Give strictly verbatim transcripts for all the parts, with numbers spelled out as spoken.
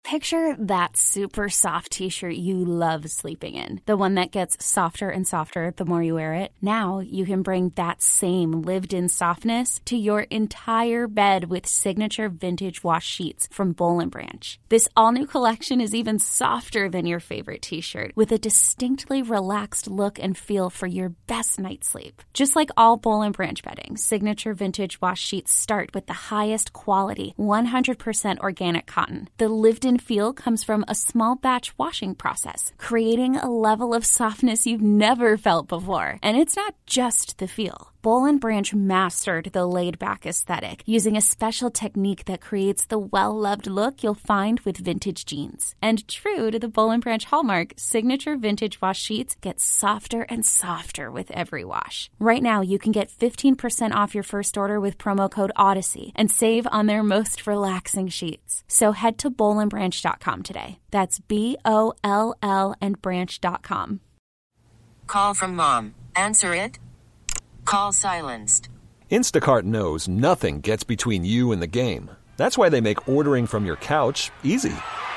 Picture that super soft t-shirt you love sleeping in. The one that gets softer and softer the more you wear it. Now you can bring that same lived-in softness to your entire bed with signature vintage wash sheets from Boll and Branch. This all-new collection is even softer than your favorite t-shirt, with a distinctly relaxed look and feel for your best night's sleep. Just like all Boll and Branch bedding, signature vintage wash sheets start with the highest quality, one hundred percent organic cotton. The lived-in feel comes from a small batch washing process, creating a level of softness you've never felt before. And it's not just the feel. Boll and Branch mastered the laid-back aesthetic using a special technique that creates the well-loved look you'll find with vintage jeans. And true to the Boll and Branch hallmark, signature vintage wash sheets get softer and softer with every wash. Right now, you can get fifteen percent off your first order with promo code Odyssey and save on their most relaxing sheets. So head to boll and branch dot com today. That's B O L L and branch dot com. Call from mom. Answer it. Call silenced. Instacart knows nothing gets between you and the game. That's why they make ordering from your couch easy.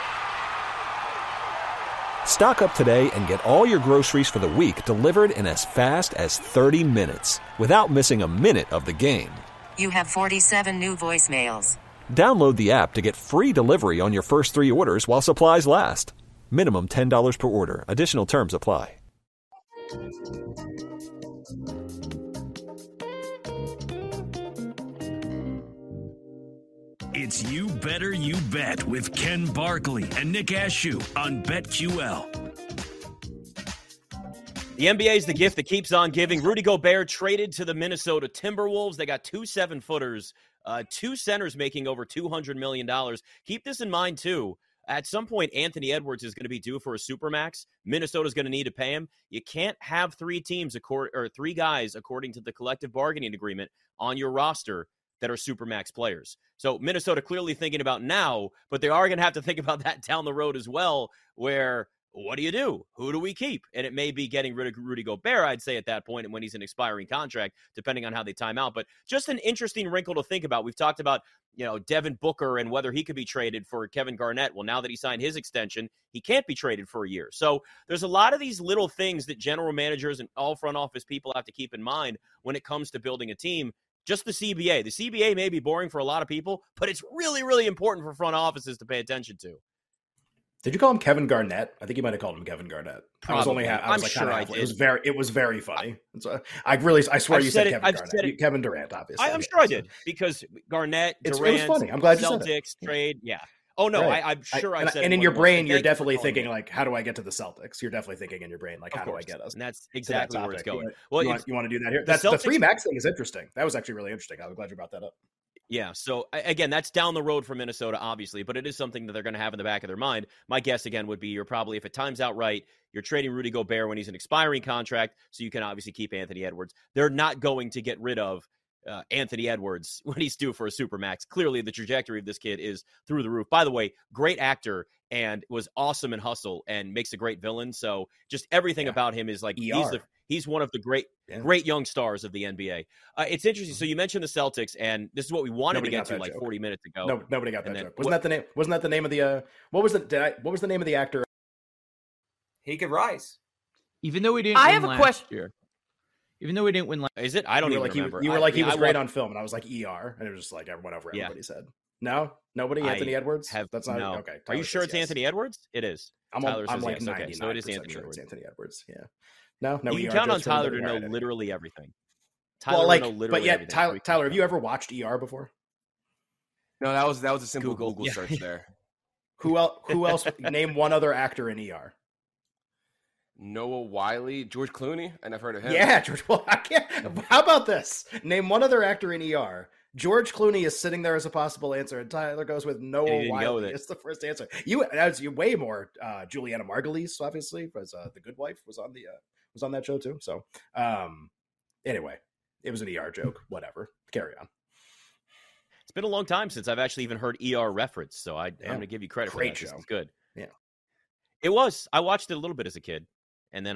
Stock up today and get all your groceries for the week delivered in as fast as thirty minutes without missing a minute of the game. You have forty-seven new voicemails. Download the app to get free delivery on your first three orders while supplies last. Minimum ten dollars per order. Additional terms apply. It's You Better You Bet with Ken Barkley and Nick Ashew on BetQL. The N B A is the gift that keeps on giving. Rudy Gobert traded to the Minnesota Timberwolves. They got two seven-footers, uh, two centers making over two hundred million dollars. Keep this in mind, too. At some point, Anthony Edwards is going to be due for a supermax. Minnesota's going to need to pay him. You can't have three teams, or three guys, according to the collective bargaining agreement, on your roster that are supermax players. So Minnesota clearly thinking about now, but they are going to have to think about that down the road as well, where what do you do? Who do we keep? And it may be getting rid of Rudy Gobert, I'd say, at that point, and when he's an expiring contract, depending on how they time out. But just an interesting wrinkle to think about. We've talked about, you know, Devin Booker and whether he could be traded for Kevin Garnett. Well, now that he signed his extension, he can't be traded for a year. So there's a lot of these little things that general managers and all front office people have to keep in mind when it comes to building a team. Just the C B A. The C B A may be boring for a lot of people, but it's really, really important for front offices to pay attention to. Did you call him Kevin Garnett? I think you might have called him Kevin Garnett. Probably. I was only. I was I'm like, sure I did. did. It was very. It was very funny. I, I really. I swear I've you said said, it, Kevin I've Garnett. said it. Kevin Durant, obviously. I, I'm sure I did because Garnett, It's, Durant, it was funny. I'm glad you Celtics said it. trade. Yeah. Oh no, Right. I, I'm sure I, I said. And, and it in your more brain, than you're once. Thank you definitely for calling thinking me. like, how do I get to the Celtics? You're definitely thinking in your brain like, Of how course. do I get us? And that's to that exactly where it's topic? going. You, Well, you, if- want, you want to do that here? the That's the Celtics- three max thing is interesting. That was actually really interesting. I'm glad you brought that up. Yeah, so I- again, that's down the road for Minnesota, obviously, but it is something that they're going to have in the back of their mind. My guess, again, would be you're probably, if it times out right, you're trading Rudy Gobert when he's an expiring contract, so you can obviously keep Anthony Edwards. They're not going to get rid of uh, Anthony Edwards when he's due for a supermax. Clearly, the trajectory of this kid is through the roof. By the way, great actor and was awesome in Hustle and makes a great villain. So just everything Yeah. about him is like E he's R. the he's one of the great Yeah. great young stars of the N B A. Uh, it's interesting. So you mentioned the Celtics, and this is what we wanted Nobody to got get to that like joke. forty minutes ago. No, nobody got that And then joke. Wasn't what- that the name? Wasn't that the name of the? Uh, what was the? Did I, what was the name of the actor? He could rise. Even though we didn't I win have a last question. year. Even though we didn't win last Is it? I don't you even were like he, remember. you were I- like he yeah, was I great watched- on film, and I was like E R, and it was just like whatever Yeah. everybody said. No, nobody. I Anthony Edwards. Have, That's not no. okay. Are Tyler you sure says it's yes. Anthony Edwards? It is. I'm, Tyler I'm says like yes. Okay, ninety-nine so it is percent Anthony sure Edwards. it's Anthony Edwards. Yeah. No, no. you E R can count on jokes for Tyler to anybody. know Right. literally everything. Tyler Well, will like, know literally but yet, everything. Tyler, We can Tyler, have count. you ever watched E R before? No, that was that was a simple Google. Google, Yeah. search there. Who else? Who else? Name one other actor in E R. Noah Wiley, George Clooney, and I've heard of him. Yeah, George. Well, I can't. How about this? Name one other actor in E R. George Clooney is sitting there as a possible answer, and Tyler goes with And he Noah didn't go Wiley. with it. It's the first answer. You that's you way more. Uh, Juliana Margulies, obviously, was uh, the Good Wife, was on the uh, was on that show too. So, um, anyway, it was an E R joke. Whatever. Carry on. It's been a long time since I've actually even heard E R reference, so I, Yeah. I'm going to give you credit Great for that. This show. is good. Yeah. It was. I watched it a little bit as a kid, and then I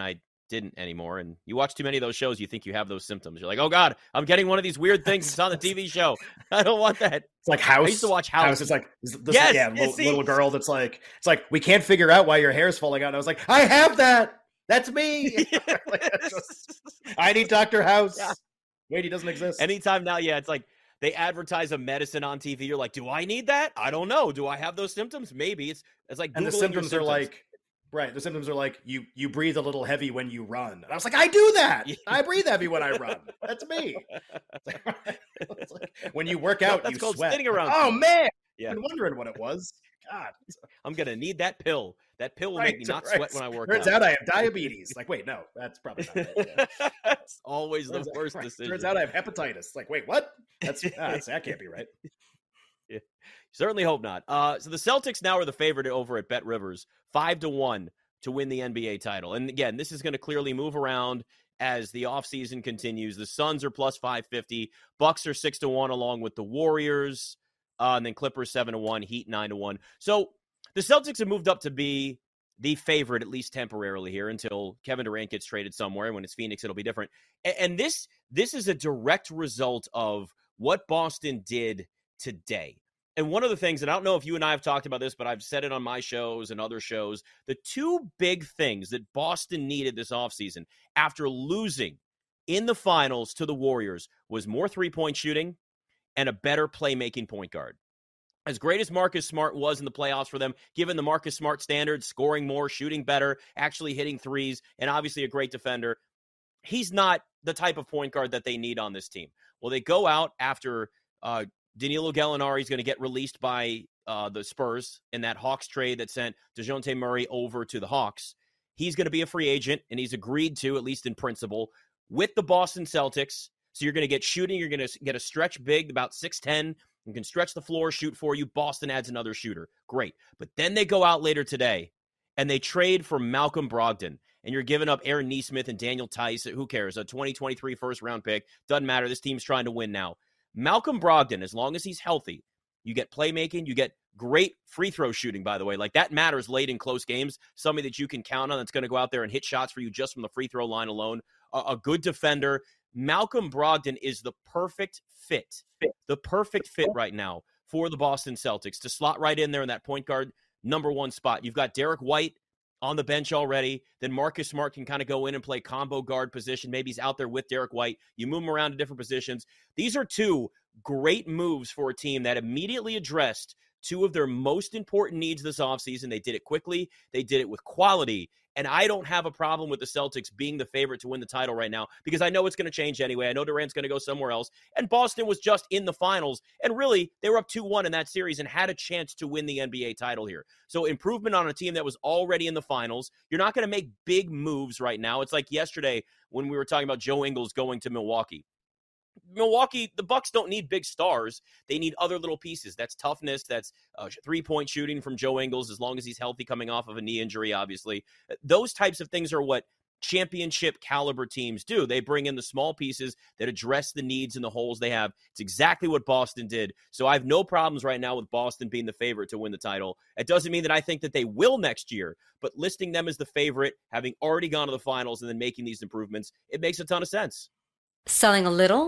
didn't anymore. And you watch too many of those shows, you think you have those symptoms. You're like, oh God, I'm getting one of these weird things. It's on the T V show. I don't want that. It's like House. I used to watch House. House. It's like this, yes, yeah, yes, little, little girl that's like, it's like, we can't figure out why your hair's falling out. And I was like, I have that. That's me. Like, just, I need Doctor House. Yeah. Wait, he doesn't exist. Anytime now, yeah, it's like they advertise a medicine on T V. You're like, do I need that? I don't know. Do I have those symptoms? Maybe. It's it's like Googling and the symptoms, symptoms are like, right, the symptoms are like, you you breathe a little heavy when you run. And I was like, I do that. I breathe heavy when I run. That's me. It's like, it's like, when you work out, That's you called sweat. Spinning around. Oh, man. Yeah. I've been wondering what it was. God. I'm going to need that pill. That pill will right, make me not right. sweat when I work Turns out. out I have diabetes. Like, wait, no, that's probably not it. Yeah. That's always Turns the out, worst right. decision. Turns out I have hepatitis. Like, wait, what? That's, ah, that can't be right. Yeah. Certainly hope not. Uh, so the Celtics now are the favorite over at Bet Rivers, five to one to win the N B A title. And again, this is going to clearly move around as the offseason continues. The Suns are plus five fifty. Bucks are six to one along with the Warriors. Uh, and then Clippers seven to one, Heat nine to one. So the Celtics have moved up to be the favorite, at least temporarily here, until Kevin Durant gets traded somewhere. When it's Phoenix, it'll be different. And, and this this is a direct result of what Boston did today. And one of the things, and I don't know if you and I have talked about this, but I've said it on my shows and other shows, the two big things that Boston needed this offseason after losing in the finals to the Warriors was more three-point shooting and a better playmaking point guard. As great as Marcus Smart was in the playoffs for them, given the Marcus Smart standards, scoring more, shooting better, actually hitting threes, and obviously a great defender, he's not the type of point guard that they need on this team. Well, they go out after uh, Danilo Gallinari is going to get released by uh, the Spurs in that Hawks trade that sent DeJounte Murray over to the Hawks. He's going to be a free agent, and he's agreed to, at least in principle, with the Boston Celtics. So you're going to get shooting. You're going to get a stretch big, about six ten. You can stretch the floor, shoot for you. Boston adds another shooter. Great. But then they go out later today, and they trade for Malcolm Brogdon. And you're giving up Aaron Nesmith and Daniel Tice. Who cares? A twenty twenty-three first-round pick. Doesn't matter. This team's trying to win now. Malcolm Brogdon, as long as he's healthy, you get playmaking. You get great free throw shooting, by the way. Like, that matters late in close games. Somebody that you can count on that's going to go out there and hit shots for you just from the free throw line alone. A, a good defender. Malcolm Brogdon is the perfect fit, the perfect fit right now for the Boston Celtics to slot right in there in that point guard number one spot. You've got Derek White on the bench already. Then Marcus Smart can kind of go in and play combo guard position. Maybe he's out there with Derek White. You move him around to different positions. These are two great moves for a team that immediately addressed two of their most important needs this offseason. They did it quickly. They did it with quality. And I don't have a problem with the Celtics being the favorite to win the title right now because I know it's going to change anyway. I know Durant's going to go somewhere else. And Boston was just in the finals. And really, they were up two one in that series and had a chance to win the N B A title here. So improvement on a team that was already in the finals. You're not going to make big moves right now. It's like yesterday when we were talking about Joe Ingles going to Milwaukee. Milwaukee, the Bucks don't need big stars. They need other little pieces. That's toughness. That's uh, three-point shooting from Joe Ingles, as long as he's healthy coming off of a knee injury, obviously. Those types of things are what championship caliber teams do. They bring in the small pieces that address the needs and the holes they have. It's exactly what Boston did. So I have no problems right now with Boston being the favorite to win the title. It doesn't mean that I think that they will next year, but listing them as the favorite, having already gone to the finals and then making these improvements, it makes a ton of sense. Selling a little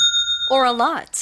or a lot?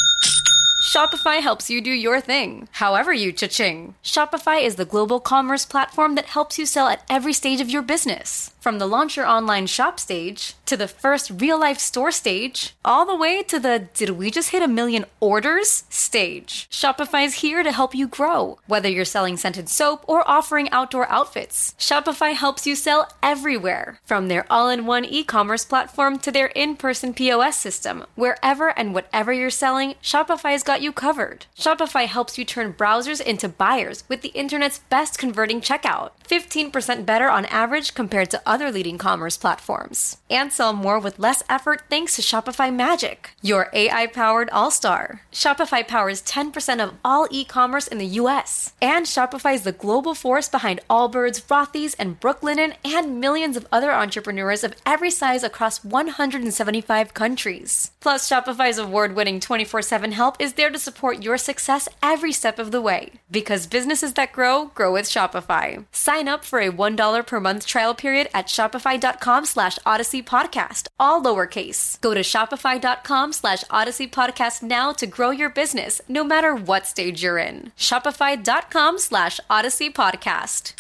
Shopify helps you do your thing, however you cha-ching. Shopify is the global commerce platform that helps you sell at every stage of your business. From the launch your online shop stage, to the first real-life store stage, all the way to the did we just hit a million orders stage. Shopify's here to help you grow. Whether you're selling scented soap or offering outdoor outfits, Shopify helps you sell everywhere. From their all-in-one e-commerce platform to their in-person P O S system, wherever and whatever you're selling, Shopify's got you covered. Shopify helps you turn browsers into buyers with the internet's best converting checkout. fifteen percent better on average compared to other leading commerce platforms. And sell more with less effort thanks to Shopify Magic, your A I-powered all-star. Shopify powers ten percent of all e-commerce in the U S. And Shopify is the global force behind Allbirds, Rothy's, and Brooklinen, and millions of other entrepreneurs of every size across one hundred seventy-five countries. Plus, Shopify's award-winning twenty-four seven help is there to support your success every step of the way. Because businesses that grow, grow with Shopify. Sign up for a one dollar per month trial period at shopify.com slash Odyssey Podcast, all lowercase. Go to shopify.com slash Odyssey Podcast now to grow your business, no matter what stage you're in. Shopify.com slash Odyssey Podcast.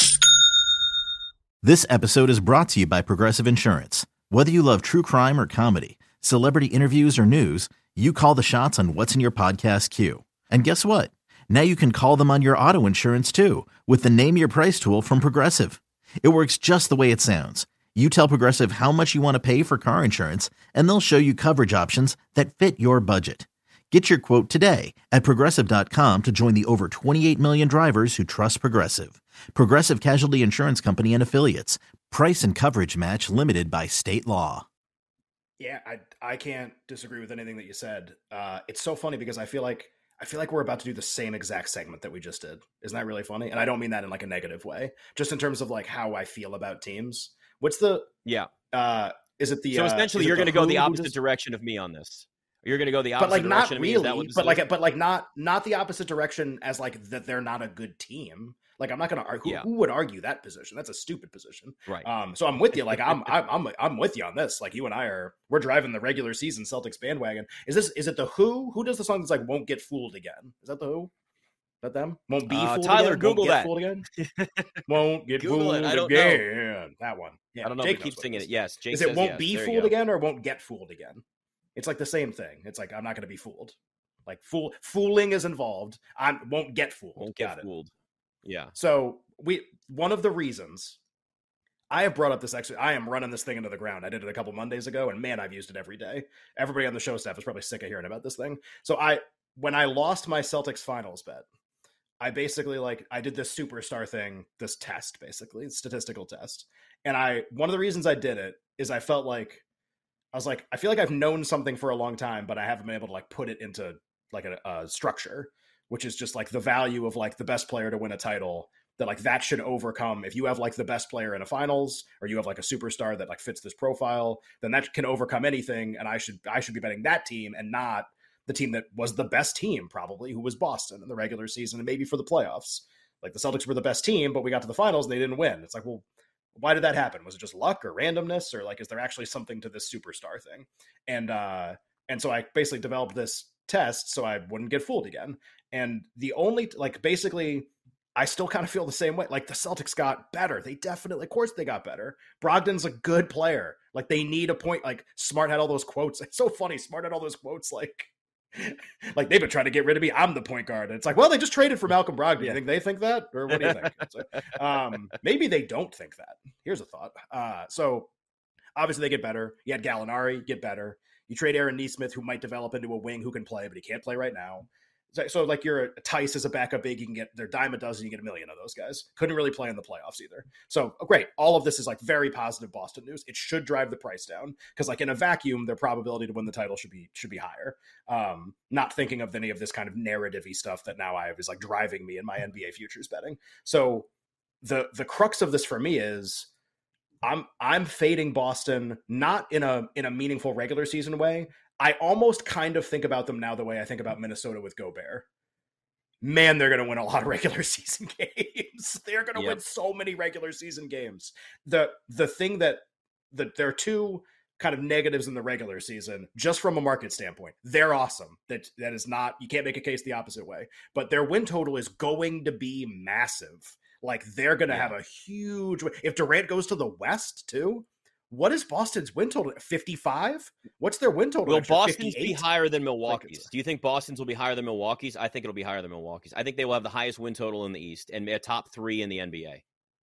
This episode is brought to you by Progressive Insurance. Whether you love true crime or comedy, celebrity interviews or news, you call the shots on what's in your podcast queue. And guess what? Now you can call them on your auto insurance too with the Name Your Price tool from Progressive. It works just the way it sounds. You tell Progressive how much you want to pay for car insurance, and they'll show you coverage options that fit your budget. Get your quote today at Progressive dot com to join the over twenty-eight million drivers who trust Progressive. Progressive Casualty Insurance Company and Affiliates. Price and coverage match limited by state law. Yeah, I I can't disagree with anything that you said. Uh, it's so funny because I feel like I feel like we're about to do the same exact segment that we just did. Isn't that really funny? And I don't mean that in like a negative way, just in terms of like how I feel about teams. What's the yeah? Uh, is it the so essentially uh, you're going to go the opposite does... direction of me on this? You're going to go the opposite but like direction not of me? really, but like but like not not the opposite direction as like that they're not a good team. Like I'm not going to argue. Yeah. Who would argue that position? That's a stupid position. Right. Um. So I'm with you. Like I'm I'm I'm I'm with you on this. Like you and I are we're driving the regular season Celtics bandwagon. Is this is it the Who? Who does the song that's like "Won't Get Fooled Again"? Is that the Who? Is that them? Won't be uh, fooled Tyler, again? Google Won't that. Get fooled again? Won't get Google fooled it. I don't again. know. That one. Yeah. I don't know. Jake But keep knows what singing is. it. Yes. Jake Is it says "Won't yes. be There you fooled go. again" or "Won't get fooled again"? It's like the same thing. It's like I'm not going to be fooled. Like fool fooling is involved. I won't get fooled. Won't Got get it. fooled. Yeah. So we one of the reasons I have brought up this extra. I am running this thing into the ground. I did it a couple Mondays ago, and man, I've used it every day. Everybody on the show staff is probably sick of hearing about this thing. So I, when I lost my Celtics finals bet, I basically like I did this superstar thing, this test, basically statistical test. And I one of the reasons I did it is I felt like I was like I feel like I've known something for a long time, but I haven't been able to like put it into like a, a structure, which is just like the value of like the best player to win a title. That like that should overcome if you have like the best player in a finals or you have like a superstar that like fits this profile, then that can overcome anything. And I should I should be betting that team and not the team that was the best team probably, who was Boston in the regular season and maybe for the playoffs. Like the Celtics were the best team, but we got to the finals and they didn't win. It's like, well, why did that happen? Was it just luck or randomness, or like is there actually something to this superstar thing? And uh, and so I basically developed this test so I wouldn't get fooled again. And the only like basically. I still kind of feel the same way. Like the Celtics got better. They definitely, of course they got better. Brogdon's a good player. Like they need a point. Like Smart had all those quotes. It's so funny. Smart had all those quotes. Like, like they've been trying to get rid of me. I'm the point guard. And it's like, well, they just traded for Malcolm Brogdon. Do you think they think that? Or what do you think? It's like, um, maybe they don't think that. Here's a thought. Uh, so obviously they get better. You had Gallinari get better. You trade Aaron Nesmith, who might develop into a wing who can play, but he can't play right now. So like you're a Tice as a backup big, you can get their dime a dozen, you get a million of those guys. Couldn't really play in the playoffs either. So oh, great. All of this is like very positive Boston news. It should drive the price down because like in a vacuum, their probability to win the title should be should be higher. Um, not thinking of any of this kind of narrative-y stuff that now I have is like driving me in my N B A futures betting. So the the crux of this for me is I'm I'm fading Boston not in a in a meaningful regular season way. I almost kind of think about them now the way I think about Minnesota with Gobert. Man, they're going to win a lot of regular season games. They're going to yep. win so many regular season games. The the thing that, that there are two kind of negatives in the regular season, just from a market standpoint. They're awesome. That That is not, you can't make a case the opposite way. But their win total is going to be massive. Like they're going to yeah. have a huge, if Durant goes to the West too, what is Boston's win total? fifty-five? What's their win total? Will Boston's fifty-eight? be higher than Milwaukee's? Do you think Boston's will be higher than Milwaukee's? I think it'll be higher than Milwaukee's. I think they will have the highest win total in the East and a top three in the N B A.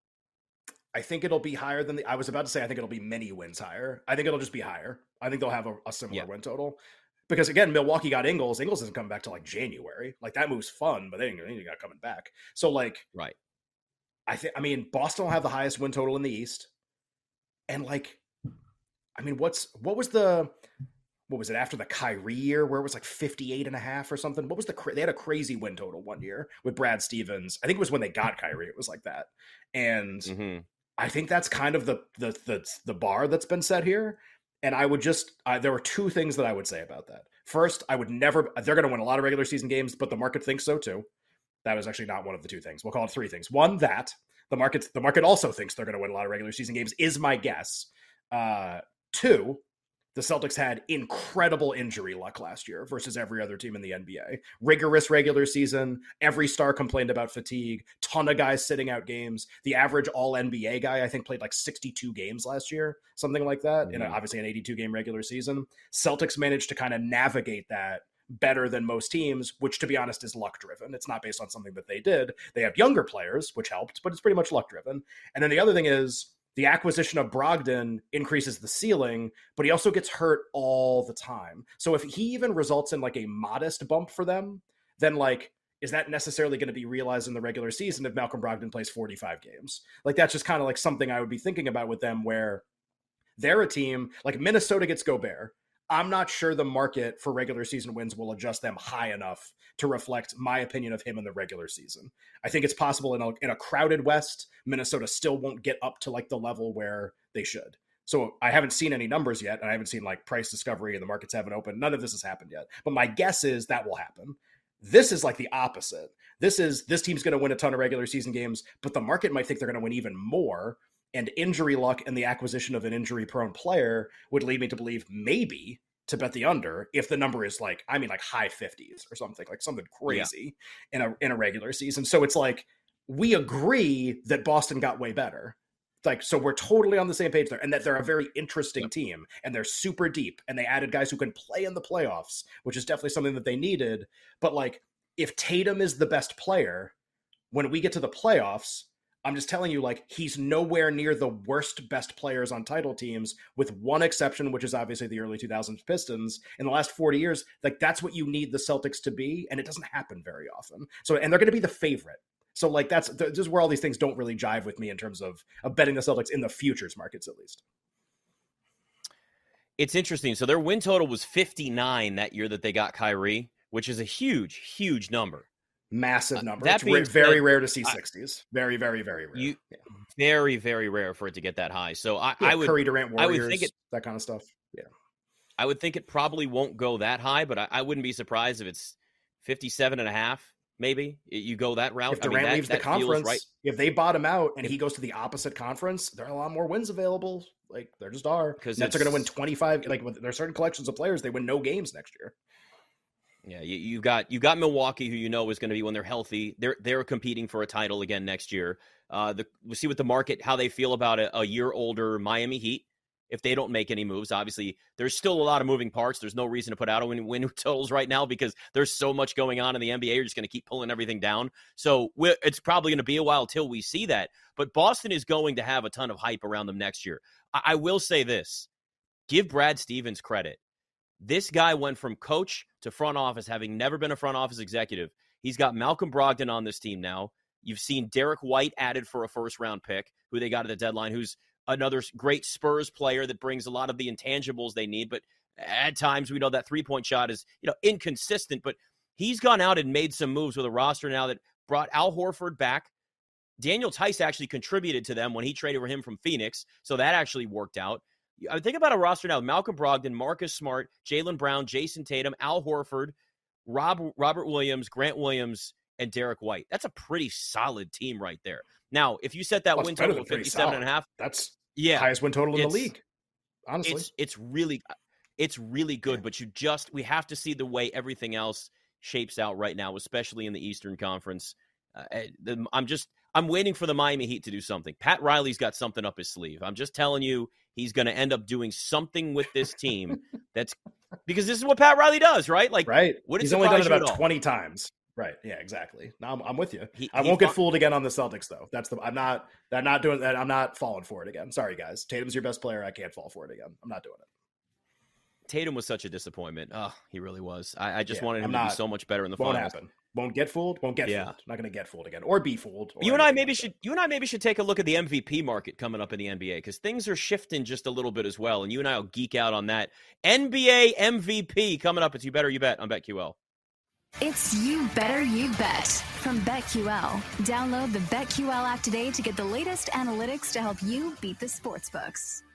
I think it'll be higher than the, I was about to say, I think it'll be many wins higher. I think it'll just be higher. I think they'll have a, a similar yeah. win total. Because again, Milwaukee got Ingles. Ingles doesn't come back till like January. Like that move's fun, but they ain't, they ain't got coming back. So like, right. I think, I mean, Boston will have the highest win total in the East. And like, I mean, what's, what was the, what was it after the Kyrie year where it was like fifty-eight and a half or something? What was the, they had a crazy win total one year with Brad Stevens. I think it was when they got Kyrie. It was like that. And mm-hmm. I think that's kind of the, the, the, the bar that's been set here. And I would just, uh, there were two things that I would say about that. First, I would never, they're going to win a lot of regular season games, but the market thinks so too. That was actually not one of the two things. We'll call it three things. One, that the market, the market also thinks they're going to win a lot of regular season games is my guess. Uh, two, the Celtics had incredible injury luck last year versus every other team in the N B A. Rigorous regular season. Every star complained about fatigue. Ton of guys sitting out games. The average all N B A guy, I think, played like sixty-two games last year, something like that, mm-hmm. in a, obviously an eighty-two game regular season. Celtics managed to kind of navigate that better than most teams, which, to be honest, is luck driven. It's not based on something that they did. They have younger players, which helped, but it's pretty much luck driven. And then the other thing is, the acquisition of Brogdon increases the ceiling, but he also gets hurt all the time. So if he even results in like a modest bump for them, then like, is that necessarily going to be realized in the regular season if Malcolm Brogdon plays forty-five games? Like, that's just kind of like something I would be thinking about with them, where they're a team like Minnesota gets Gobert. I'm not sure the market for regular season wins will adjust them high enough to reflect my opinion of him in the regular season. I think it's possible in a, in a crowded West, Minnesota still won't get up to like the level where they should. So I haven't seen any numbers yet, and I haven't seen like price discovery, and the markets haven't opened. None of this has happened yet. But my guess is that will happen. This is like the opposite. This is this team's going to win a ton of regular season games, but the market might think they're going to win even more. And injury luck and the acquisition of an injury-prone player would lead me to believe maybe to bet the under if the number is like, I mean, like high fifties or something, like something crazy yeah. in a in a regular season. So it's like, we agree that Boston got way better. Like, so we're totally on the same page there, and that they're a very interesting yep. team, and they're super deep, and they added guys who can play in the playoffs, which is definitely something that they needed. But like, if Tatum is the best player, when we get to the playoffs, I'm just telling you, like, he's nowhere near the worst best players on title teams, with one exception, which is obviously the early two thousands Pistons. In the last forty years, like, that's what you need the Celtics to be, and it doesn't happen very often. So, and they're going to be the favorite. So, like, that's this is where all these things don't really jive with me in terms of, of betting the Celtics in the futures markets, at least. It's interesting. So their win total was fifty-nine that year that they got Kyrie, which is a huge, huge number. Massive number. Uh, that it's being rare, very said, rare to see I, sixties. Very, very, very rare. You, yeah. Very, very rare for it to get that high. So I, yeah, I would Curry, Durant, Warriors, I would think it, that kind of stuff. Yeah. I would think it probably won't go that high, but I, I wouldn't be surprised if it's fifty-seven and a half. Maybe you go that route. If Durant I mean, that, leaves that the conference, right. if they bottom out and he goes to the opposite conference, there are a lot more wins available. Like, there just are. Because Nets are going to win twenty-five. Like, there are certain collections of players, they win no games next year. Yeah, you, you got you got Milwaukee, who you know is going to be, when they're healthy, they're they're competing for a title again next year. Uh, the, we'll see what the market, how they feel about a, a year older Miami Heat if they don't make any moves. Obviously, there's still a lot of moving parts. There's no reason to put out a win, win totals right now because there's so much going on in the N B A. You're just going to keep pulling everything down. So we're, it's probably going to be a while till we see that. But Boston is going to have a ton of hype around them next year. I, I will say this. Give Brad Stevens credit. This guy went from coach to front office, having never been a front office executive. He's got Malcolm Brogdon on this team now. You've seen Derek White added for a first-round pick, who they got at the deadline, who's another great Spurs player that brings a lot of the intangibles they need. But at times, we know that three-point shot is, you know, inconsistent. But he's gone out and made some moves with a roster now that brought Al Horford back. Daniel Tice actually contributed to them when he traded for him from Phoenix, so that actually worked out. I think about a roster now: Malcolm Brogdon, Marcus Smart, Jaylen Brown, Jason Tatum, Al Horford, Rob, Robert Williams, Grant Williams, and Derek White. That's a pretty solid team right there. Now, if you set that well, win total of fifty-seven and a half, that's yeah, highest win total in the league. Honestly, it's it's really it's really good. Yeah. But you just we have to see the way everything else shapes out right now, especially in the Eastern Conference. Uh, the, I'm just I'm waiting for the Miami Heat to do something. Pat Riley's got something up his sleeve. I'm just telling you, he's going to end up doing something with this team. That's because this is what Pat Riley does, right? Like, right? What he's only done it about twenty times. Right? Yeah, exactly. No, I'm, I'm with you. He, I won't get fooled again on the Celtics, though. That's the I'm not. I'm not doing that. I'm not falling for it again. Sorry, guys. Tatum's your best player. I can't fall for it again. I'm not doing it. Tatum was such a disappointment. Oh, he really was. I, I just yeah, wanted him I'm to not, be so much better in the won't finals. Happen. Won't get fooled. Won't get yeah. fooled. Not going to get fooled again, or be fooled. Or you and I maybe like should. You and I maybe should take a look at the M V P market coming up in the N B A because things are shifting just a little bit as well. And you and I will geek out on that. N B A M V P coming up. It's You Better You Bet on BetQL. It's You Better You Bet from BetQL. Download the BetQL app today to get the latest analytics to help you beat the sportsbooks.